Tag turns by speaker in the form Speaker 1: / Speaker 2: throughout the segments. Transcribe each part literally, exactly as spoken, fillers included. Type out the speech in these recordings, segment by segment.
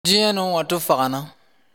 Speaker 1: Jieno watu fagana.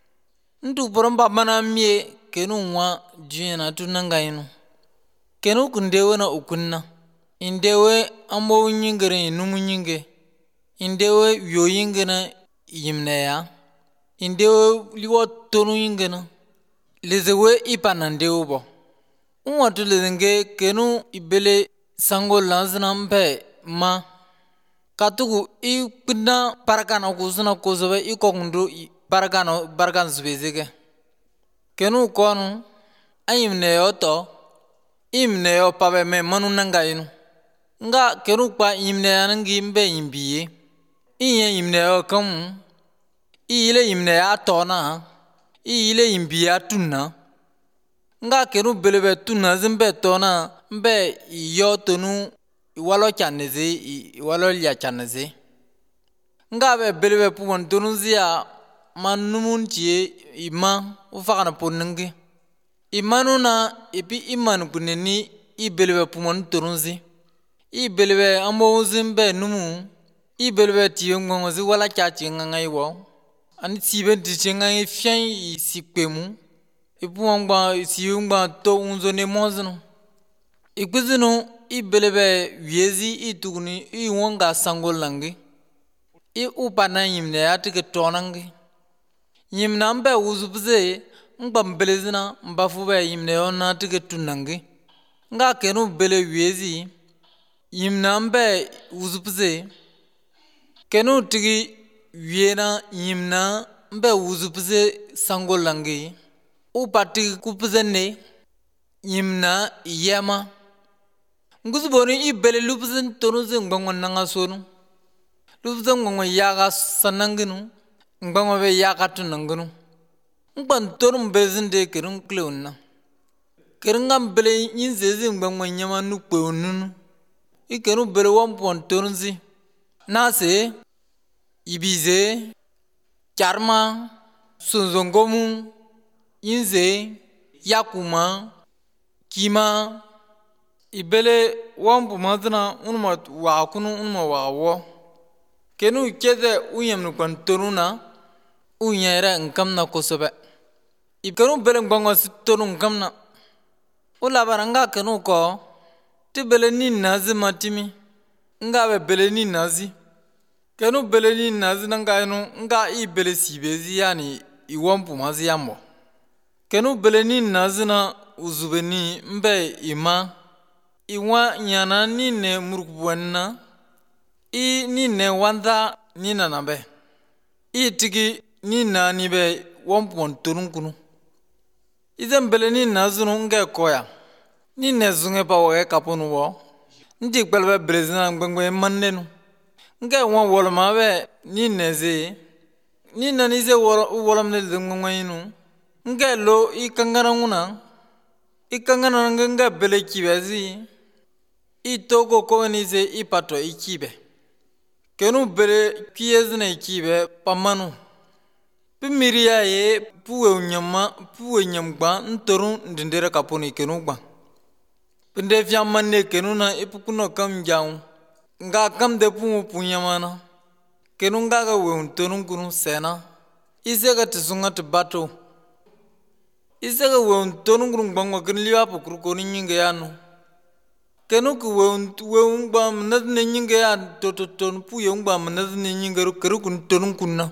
Speaker 1: Ntu poromba mana mie kenu wa jiena tu nangainu. Kenu kundewe na ukunna. Indewe ambo nyingere inumu nyinge. Indewe yo yingena yimneya. Indewe liwa tonu yingena. Lezewe ipana ndewe bo. Unwatu lezenge kenu ibele sango lanzina mpe ma. Katugu i kuna parakana kusuna kuzobe i kokundu parakana parakana zubezege. Kenu konu ayimneyo to imneyo pabe me manu nangainu. Nga kenu kwa imneya nangi mbe imbiye. Iye imneyo kamu. Ile imneya tona. Ile imbiya tunna. Nga kenu belebe tunna zimbe tona mbe iyo tonu walo chaneze walo liya chaneze. Nga be belebe puwan tonu ziya manumun chiye ima ufakana ponenge. Imanu na ipi imanu kuneni i belebe puwan tonu zi. I belebe ambo zimbe numu. I belebe tiyo ngongozi wala chachi ngangai wo. Ani sibe tiche ngangai fiyan i sikpemu. Ipu wangba siyo ngba to unzo ne mozino. Ikuzino i belebe wiezi i tuguni i wanga sango langi. I upana yimne atike tonangi. Yimna mbe uzubze ngba mbelezina mbafube yimne ona atike tunangi. Nga kenu bele wiezi yimna mbe uzubze kenu tigi wiena yimna mbe uzubze sango langi. Upati kupuzene yimna yema. Nguzuboni i bele lupuzin tonuzi ngongo nanga sonu. Lupuzin ngongo yaga sananginu. Ngongo be yaga tunanginu. Ngban torum bezin de kerung kleunna. Kerungam bele yinzezi ngongo nyama nukwe ununu. I keru bele wampon tonuzi. Nase, ibize, charma, sunzongomu, yinze, yakuma, kima, ibele wampu mazna unuma wakunu unuma wawo. Kenu keze uyem nukwan toruna unyere nkamna kosobe. Kenu bele ngongo si toru nkamna. Ula baranga kenu ko ti bele ni nazi matimi. Nga be bele ni nazi. Kenu bele ni nazi nanga inu nga i bele sibezi yani i wampu mazi yambo. Kenu bele ni nazi na uzubeni mbe ima. Iwa nyana nine murukbuwana. I nine wanda nina nabe. I tigi nina nibe wampon turunkunu. Izen bele ni nazunu nge koya. Nine zunge pa wage kapunu wo. Ndik belbe brezina ngwengwe mandenu. Nge wan woloma be nine ze. Nina nize wolom nelde ngwengwe inu. Nge lo i kangana nguna. I kangana nge bele kibezi. I togo konize i pato i kibe. Kenu bele kiyezine kibe pamanu. Pimiria ye puwe unyama puwe nyamgba ntoru ndendere kaponi kenu gba. Pende fiamane kenu na ipukuno kam jaun. Nga kam de pumu punyamana. Kenu nga ga we untoru kunu sena. Isega tisunga tibato. Isega we untoru kunu gbangwa kenu liwa pukuru koni nyinge yanu. Kenu ku we ungba mnazne nyinge ya tototon puye ungba mnazne nyinge ru keru kun tonun kunna.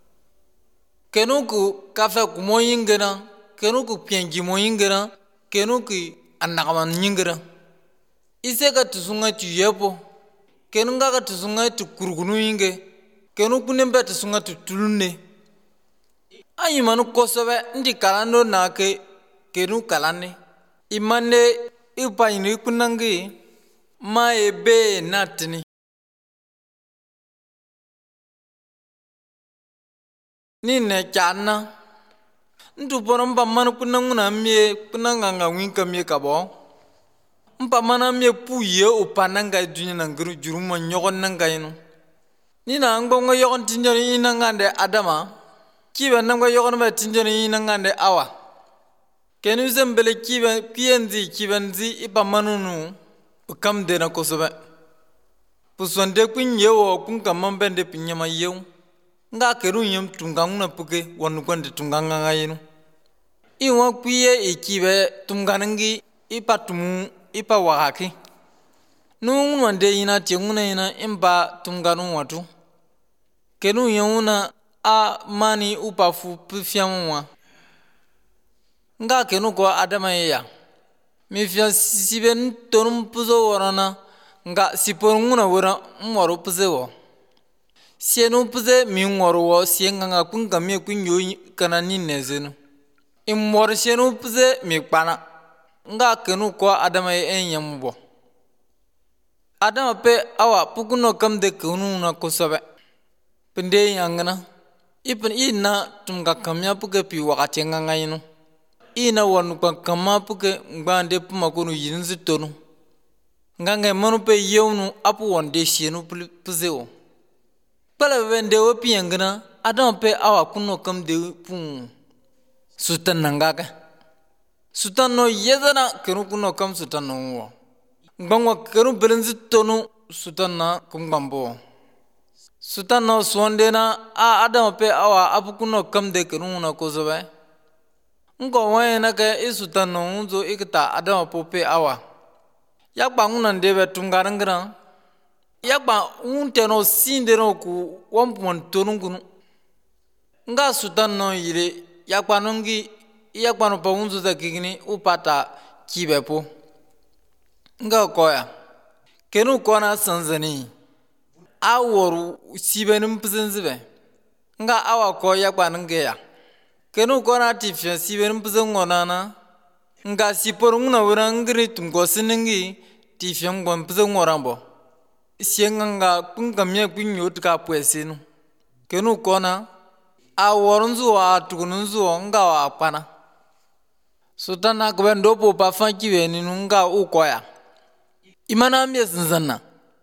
Speaker 1: Kenu ku kafe kumo nyinge na. Kenu ku pienji mo nyinge na. Kenu ku anakaman nyinge na. Ise ka tisunga tu yepo. Kenu nga ka tisunga tu kurugunu nyinge. Kenu kunembe tisunga tu tulune. Ayimanu kosobe ndi kalando na ke kenu kalane. Imane ipa ini kunangi ma ebe natini. Nine chana. Ntu pono mpa manu kunanguna mie kunanganga winka mie kabo. Mpa mana mie puye upananga dunya nangiru juruma nyokon nanga inu. Nina angongo yokon tinjoni inangande adama. Kiba nango yokon ba tinjoni inangande awa. Kenu zembele kiba kienzi kibanzi ipa manunu ukam dena kosobe. Puswande kun yewo kun kamambende pinyama yew. nga kenu yem tungang na puke wanu kwande tungang nga yinu iwa kuye ikibe tunganangi ipa tumu ipa wahaki nu wande ina tienguna ina imba tunganu watu kenu yuna a mani upafu pfiamwa nga kenu ko adama ya mi fia siben tonum puzo warana nga siporunguna wora mwaro puzewo sienu puze mi ngoro wo sienga nga kunga mi kunyo kana ninezenu imor sienu puze mi kpana nga kenu ko adama e nyambo adama pe awa pukuno kam de kunu na kusabe pende yangana ipin ina tumga kamya puke pi wakati nga yinu ina wanu kwa kama puke ngbande puma kono yinzi tonu nganga manu pe yewnu apu wande sienu puzewo pala wende wo piyangana adama pe awa kuno kam de pun sutan nangaka sutan no yedana kenu kuno kam sutan no wo ngangwa kenu belenzi tonu sutan na kumgambo sutan no swandena a adama pe awa apu kuno kam de kenu na kozobe ngo wayena ke isutan no unzo ikta adama pope awa yakba nguna ndebe tungarangana yakba unte no sinde no ku wampon tonungunu nga sutan no yire yakba nongi yakba no pa unzo za kigini upata kibepo nga koya kenu kona sanzani aworu sibenim pzenzibe nga awa ko yakba ngeya kenu kona tifia sibenim pzengona nga siporunguna wura ngri tumgo siningi tifia ngwan pzengorambo sienga kungamye kunyo tka pwesinu kenu kona a worunzu wa tukununzu nga wa pana sutana kwendo po pa fankiwe ni nga ukoya imana mye sinzana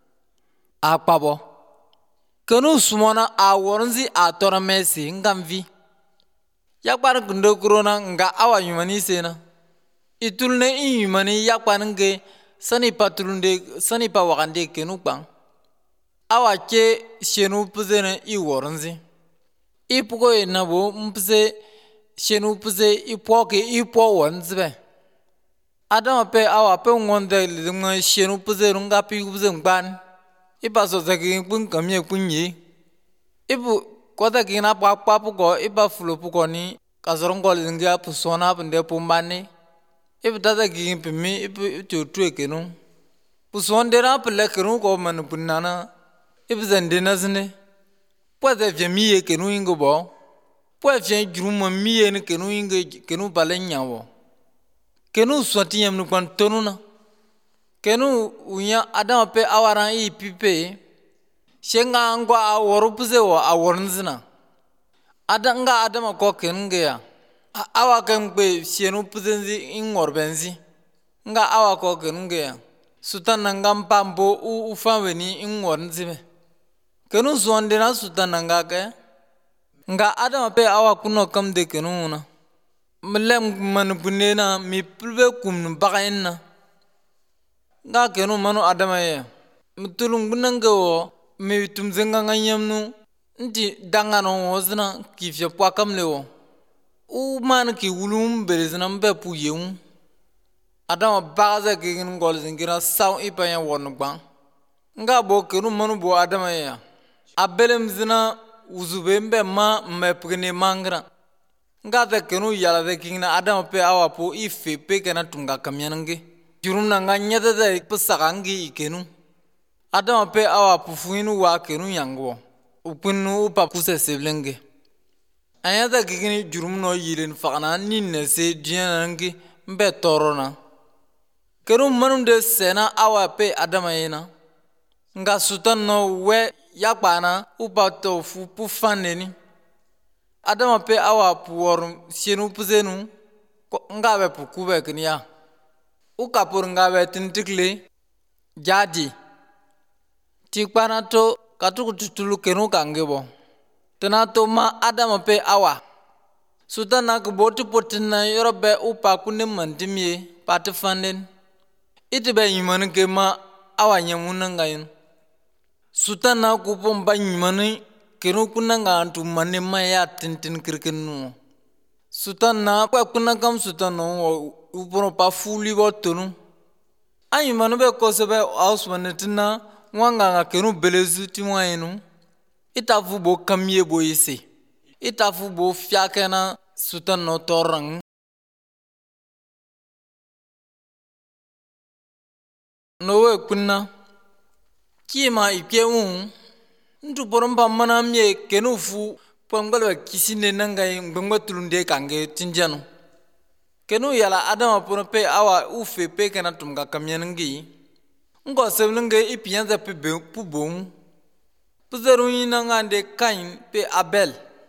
Speaker 1: a pabo kenu sumona a worunzi a toramesi ngamvi yakbar kundo kurona nga awa yumani sena itulne in yumani yakbar nge sani patrunde sani pa wakande kenu bang awa ke shenu puzene i worunzi ipuko enabo mpuze shenu puze ipoke ipo wanzbe adama pe awa pe ngonde linga shenu puze runga pi puze ngban ipaso zaki kun kamye kunyi ipu kota kina pa pa puko ipa fulo puko ni kasorongo linga pusona pende pumbani ipu tata gin pimi ipu tutu kenu pusondera pele kenu ko man punana ipu zendena zne pwede vye kenu ingo bo pwede vye juruma miye ni kenu ingo kenu balenya wo kenu swati yam nu kwan tonuna kenu unya adama pe awaran i pipe shenga angwa aworu puze wo awornzina adanga adama ko kenu ya awa kan pe shenu puzenzi ingorbenzi nga awa ko kenu ya sutan nangam pambo u ufaweni ingornzibe kenu zwandena sutan nangaka nga adama pe awa kuno kam de kenu na mlem man bunena mi pulbe kum bagaina nga kenu manu adama ye mutulung bunanga wo mi tumzenga nganyamnu nti dangano wozna kifya kwa kamlewo u man ki wulum berezna mbe puyeu adama bagaza ke ngol zingira saw ipanya wonugba nga bo kenu manu bo adama ye abelem zina uzubembe ma mepgne mangra nga de kenu yala de kingna adama pe awa po ife pe kana tunga kamyanange jurumna nga nyada de pusakangi ikenu adama pe awa pufuinu wa kenu yango upinu upa kuse seblenge ayada kigini jurumno yilen fakana ninne se dianange mbe torona kenu manunde sena awa pe adama yena nga sutan no we yakbana upato fu pufaneni adama pe awa puwor sienu puzenu ngabe pukube kniya ukapur ngabe tintikle jadi tikpana to katuku tutulu kenu kangebo tenato ma adama pe awa sutana ko botu potina yorobe upa kunne mandimie patfanden itibe yimanu ke ma awa nyamuna ngayin sutana ko pomba yimanu kenu kunna nga antu manne maya tintin kirkenu sutan na kwa kunna kam sutan no uporo pa fuli botonu ayi manu be kosebe ausmanetina wanga nga kenu belezu timwaenu itafu bo kamye bo ise itafu bo fiakena sutan no torang nowe kunna kima ikewu ntu porompa mana mie kenu fu pangbalwa kisine nangai ngbangba tulunde kange tinjanu kenu yala adama porompe awa ufe pe kana tumga kamyanangi ngo sebnenge ipiyanza pe pubong puzeru yinangande kain pe abel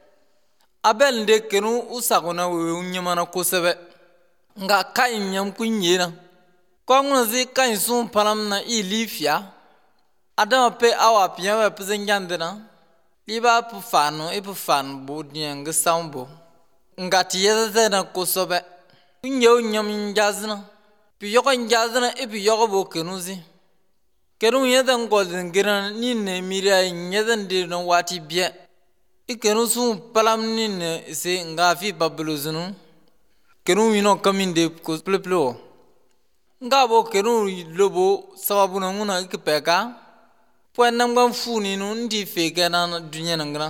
Speaker 1: abel nde kenu usagona we nyamana kosebe nga kain nyam kunyena kwanguna zi kain sun palam na ilifia adama pe awa piyawa puzengandena liba pu fano e pu fan bo diang sambo ngati yeza na kosobe nyo nyam njazna pi yoko njazna e pi yoko bo kenuzi kenu yeza ngolden giran ni ne miria nyeza de no wati bie e kenu sun palam ni ne se ngafi babuluzunu kenu yino kaminde ko pleplo ngabo kenu lobo sababu na nguna ikpeka pwa namgam funi no ndi feke na dunya nangana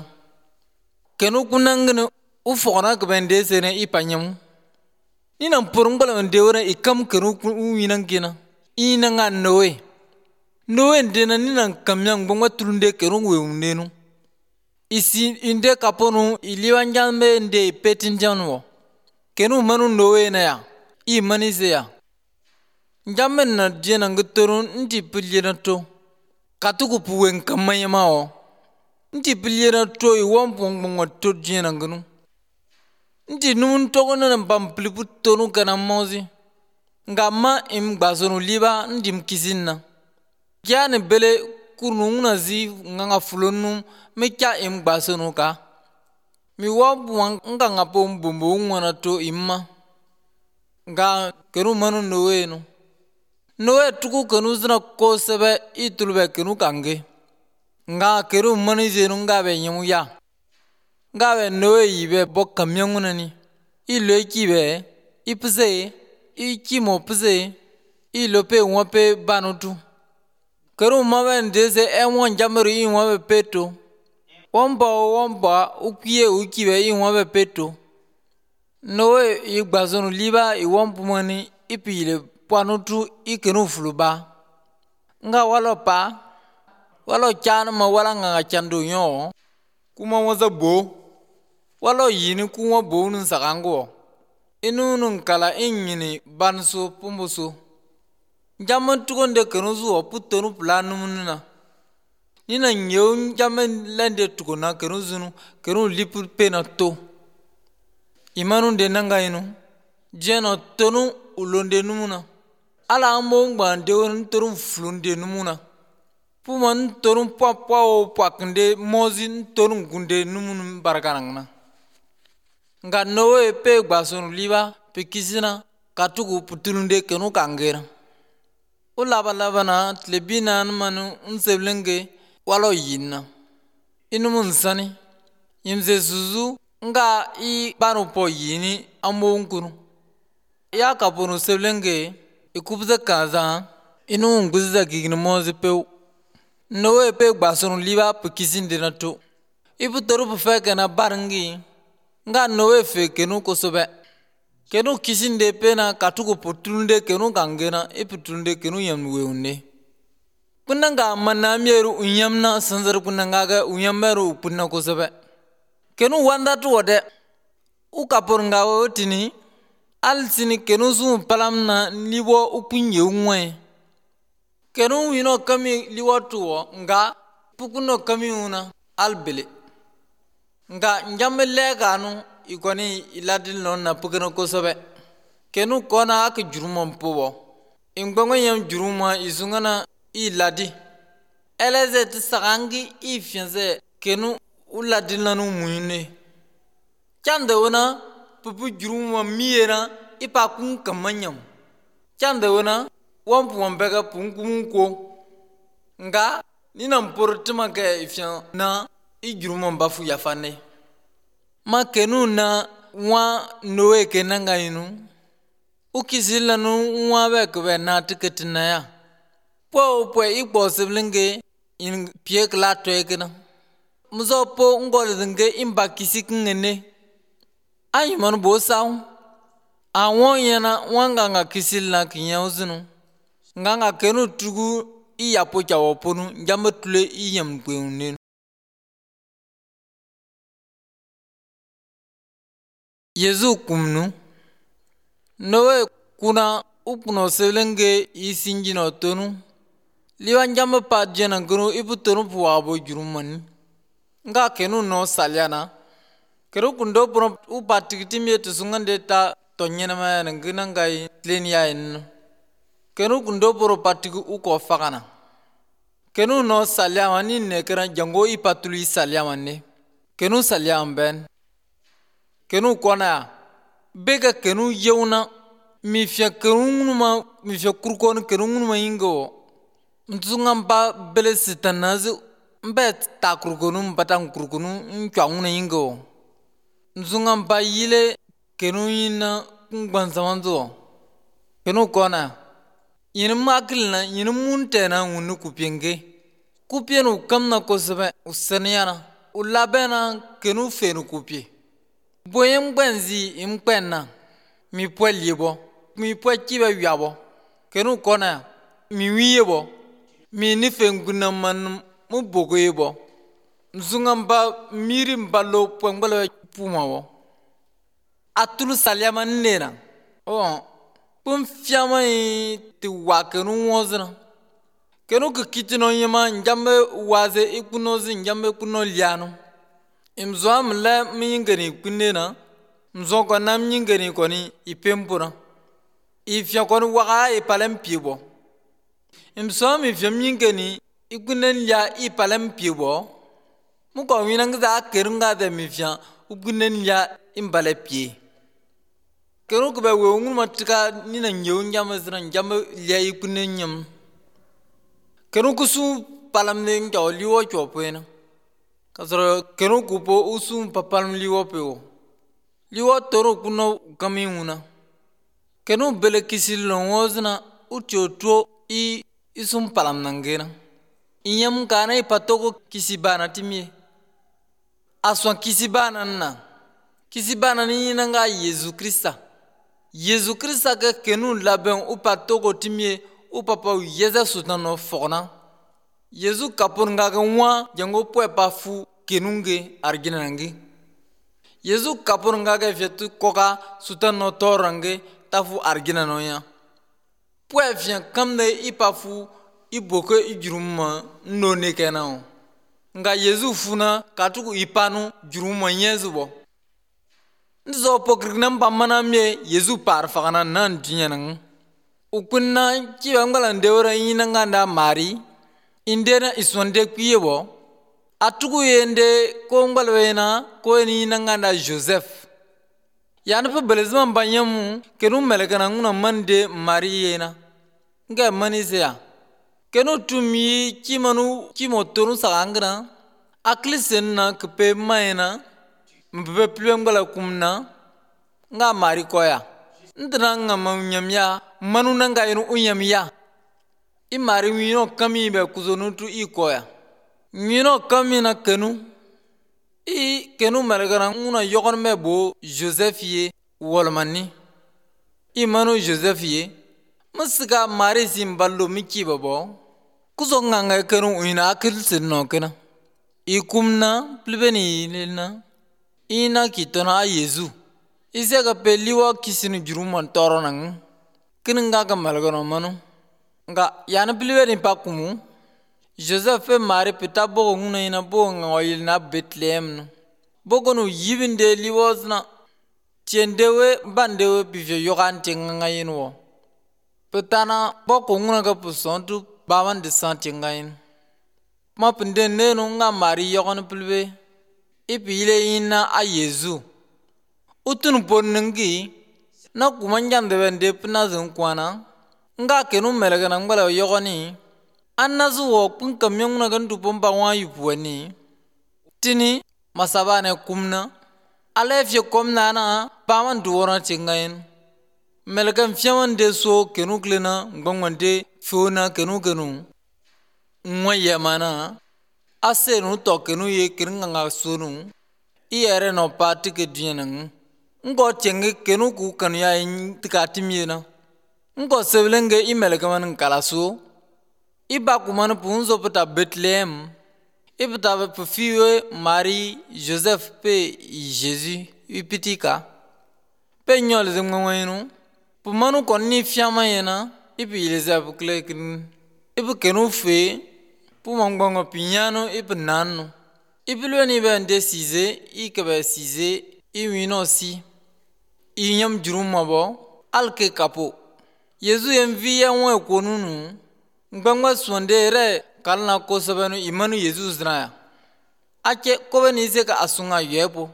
Speaker 1: kenu kunangene ufona gbende sene ipanyam ni nan porungbala ndewora ikam kenu winangina ina nga noe noe ndena ni nan kamyang ngwa tulunde kenu weunenu isi inde kaponu iliwanjambe nde petinjanwo kenu manu noe na ya i manise ya njamen na diena ngtorun ndi piljena to katuku puwen kamayama o nti piljena to i wampong bongo to diena ngunu nti nun togona na pamplipu tonu kana mozi ngama im gbasonu liba ndi mkisinna kyane bele kurnu nguna zi nganga fulonu me kya im gbasonu ka mi wabu nga ngapo mbombo ngwana to imma nga kenu manu nowe no nowe tuku kenu zina ko sebe itulbe kenu kange nga kenu mani zenu nga be nyamu ya nga be nowe yibe bokka myanguna ni ilo kibe ipse ikimo pse ilo pe wape banutu kenu mabe ndeze emon jamru yi wabe peto womba womba ukiye ukibe yi wabe peto nowe igbazonu liba i wompu mani ipile panutu ikenu fuluba nga walo pa walo chana ma wala nga chandu nyo kuma waza bo walo yini kuma bo nun sakango inu nun kala inyini banso pumbuso jaman tukonde kenu zuwa putonu planu mununa nina nyew jaman lende tukona kenu zunu kenu lipu pena to imanu de nanga inu jeno tonu ulonde numuna ala ambo ngba ndewon torum flunde numuna puman torum papa o paknde mozin torum gunde numun barakanangna nga nowe pe gbasonu liba pe kisina katugu putulunde kenu kangera ulaba labana tlebina manu unseblenge walo yinna inumun sani yimze suzu nga i banu po yini ambo nkunu ya kaponu seblenge ikubza kaza inu nguzza gigni mozi pe nowe pe gbasonu liba pe kisinde na to ibu toru pe feke na barangi nga nowe fe kenu kosobe kenu kisinde pe na katuko potulunde kenu kangena iputulunde kenu yamweunde kunanga manamyeru unyamna sanzar kunanga ga unyammeru upunna kosobe kenu wanda to wode ukapurnga wotini alsini kenu su palam na liwo upunye unwe kenu wino kami liwo tuwo nga pukuno kami una albele nga njamele ganu ikoni iladil non na pukuno kosobe kenu kona ak juruma mpobo ingbango yam juruma izungana iladi eleze tsagangi ifyenze kenu uladil nanu muine chande wona pupu juruma miera ipa kun kamanyam chande wona wampu wambega punkunko nga nina mportima ke ifyan na ijurumon bafu yafane ma kenu na wa noe kenanga inu ukisila nu wa be ke na tiketina ya po po ikbo siblenge in pie kla to ekena muzo po ngol zinge imba kisik ngene ayi man bo saw awon yana wanga nga kisila kinya uzunu nganga kenu tugu iya po chawo ponu njamba tule iyam kwene Yesu kumnu nowe kuna ukuno selenge isinjino tonu liwa njamba pa jena guru ibu tonu puwabo jurumani nga kenu no salyana kero kundo puno upatikiti miete sungande ta tonyena mayana ngina ngai tleni ya enu kenu kundo puro patiku uko fakana kenu no salyama ni nekera jango ipatuli salyama ne kenu salyama ben kenu kona bega kenu yeuna mifya kenu ma mifya kurkon kenu ma ingo mtsunga mba bele sitanazu mbe ta kurkonu mbata kurkonu nchwanguna ingo mtsunga mba yile kenu yina ngbanza wanzo kenu kona yini makilna yini muntena wunu kupyenge kupyenu kamna kosebe useniyana ulabena kenu fenu kupye boye mgbenzi imkpenna mi pwe liebo mi pwe kibe wiabo kenu kona mi wiyebo mi nife nguna man mu bogo yebo mzunga mba miri mbalo pwe mbalo pumawo atulu salyama nena oh pum fiama ti wa kenu wozna kenu ke kitino yema njambe waze ikunozi njambe kuno liano imzo mle mingeni kunena mzo ko nam mingeni koni ipempura ifya koni waga ipalem piebo imzo mi fya mingeni ikunen ya ipalem piebo muko winang za kerunga de mi fya ukunen ya imbale pie kenu ko be we ngun matika nina nyew njama zira njama liya ikunen nyam kenu kusu palam ne ngaw liwo chopena kasoro kenu kupo usum papalm liwo peo liwo toro kuno kamiuna kenu bele kisillo wozna uchoto i isum palam nangena inyam kana ipatoko kisibana timie aswan kisibana na kisibana ni nanga Yesu Krista Yesu Krista ke kenu laben upatoko timie upapa yeza sutano fona Yesu kapur ngaga wa jango pwe pafu kenunge arginangi Yesu kapur ngaga fetu koka sutano torange tafu arginanoya pwe fien kamne ipafu iboke ijuruma none kenao nga Yesu funa katuku ipanu juruma nyezubo nzo pokrignam pamana me Yesu par fakana nan tinyanang ukunna kiwangala ndewra yina nganda mari indena isonde kuyebo atugu yende ko ngbalwena ko ni nanganda Joseph yana pe belezman banyamu kenu melekana nguna mande mariyena nga manisia kenu tumi kimanu kimotonu sagangna aklisenna kpe mayena mbe plem ngala kumna nga mari koya ndana nga manyamya manu nanga yenu unyamya imari wino kami be kuzonutu ikoya wino kami na kenu i kenu melgana una yogon me bo Joseph ye wolmani imanu Joseph ye musika mari simballo miki babo kuzo nganga kenu uina akil sinno kena ikumna plebeni lena ina kitona Yesu isega peliwa kisinu juruman toronang kinga ga melgana manu nga yana plibeni pakumu Joseph mari pita bogo nguna ina bogo ngoyil na Bethlehem no bogo no yibinde liwozna tiendewe bandewe bivyo yogante nganga yinwo petana bogo nguna ga pusontu bawan de santi ngayin ma pinde neno nga mari yogon plibe ipile ina a Yesu utun ponnangi na kumanjande bende pina zun kwana nga kenu melagana ngala yogoni annazu wo kun kamyong na gandu pomba wa yupuani tini masabane kumna alefye komna na paman duwara chingayin melgam fiaman de so kenu klena ngwangwande fiona kenu kenu ngwaye mana asenu to kenu ye kiringanga sunu iyere no patike dienang ngo chenge kenu ku kanu ya tikatimiena ngo sebelenge imelgaman kalasu iba kumana punzo pata Bethlehem ibta pe fiwe Marie Joseph pe Jésus ipitika pe nyol zengwenu pumanu konni fiama yena ipi Elizabeth klekin ipi kenu fe pumangongo pinyano ipi nanu ipi lweni ben desize ikebe size iwino si inyam jurumabo alke kapo Yesu envi ya mwe konunu ngangwa sondere kalna ko sabanu imanu Yesu zraya ake ko beni se ka asunga yebo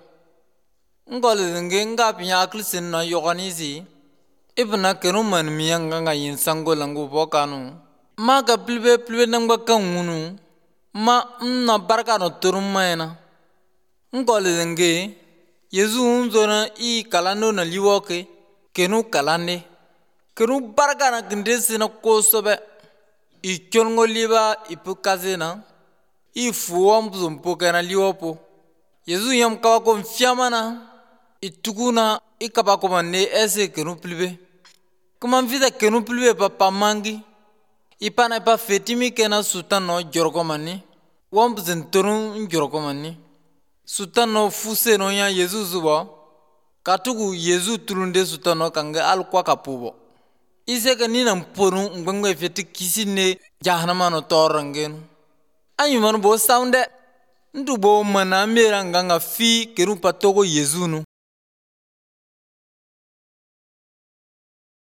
Speaker 1: ngole nge nga pinya aklisin na yoganizi ibna kenu man miyanga nga yinsango langu bokanu ma ga plbe plbe nangba kangunu ma na barka no turmayna ngole nge Yesu unzona i kalando na liwoke kenu kalande kenu barka na kindesi na ko sobe i kyolngo liba ipu kazena i fuwa mzumpo kana liwopo Yesu yam kawa ko mfiamana itukuna ikaba ko manne ese kenu plibe kuma mvida kenu plibe papa mangi ipana pa fetimi kena sutano jorko manni wam zentorun jorko manni sutano fuse no ya Yesu zuba katugu Yesu tulunde sutano kanga alkwa kapubo iseka nina mponu ngwengwe feti kisine jahannama no torangen ayumano bo saunde ndu bo mana mera nganga fi keru patoko Yesu no